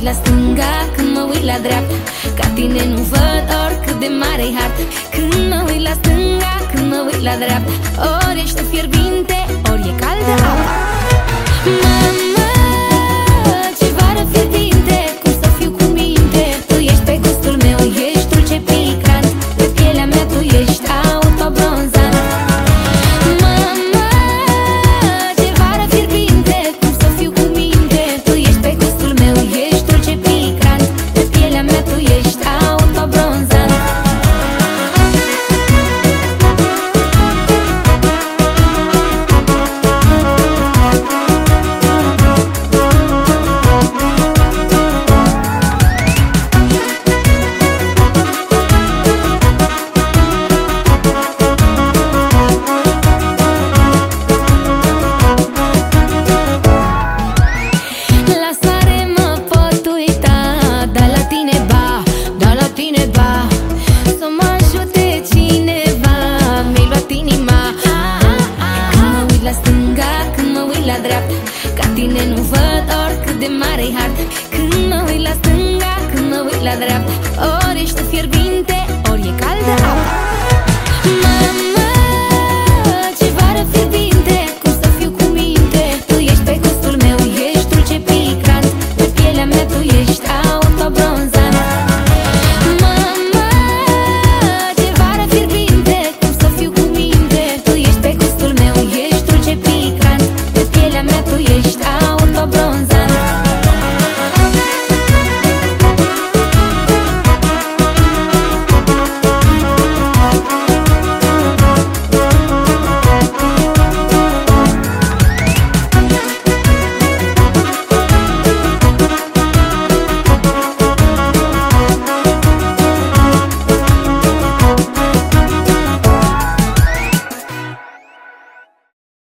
la stânga, când mă uit la dreapta, ca tine nu văd oricât de mare-i harta. Când mă uit la stânga, când mă uit la dreapta, ori ești fierbinte, ori e caldă apa. Mamă, ce vară fierbinte, cum să fiu cu minte. Tu ești pe gustul meu, ești dulce picant, pe pielea mea tu ești autobronzant. Mamă, ce vară fierbinte, cum să fiu cu minte. Tu ești pe gustul meu, ești dulce picant, pe pielea mea tu ești autobronzant. La soare mă pot uita, dar la tine ba, dar la tine ba. Să mă ajute cineva, mi-ai luat inima. Când mă uit la stânga, când mă uit la dreapta, ca tine nu văd oricât de mare-i harta. Când mă uit la stânga, când mă uit la dreapta, ori ești fierbinte, ori e caldă apa.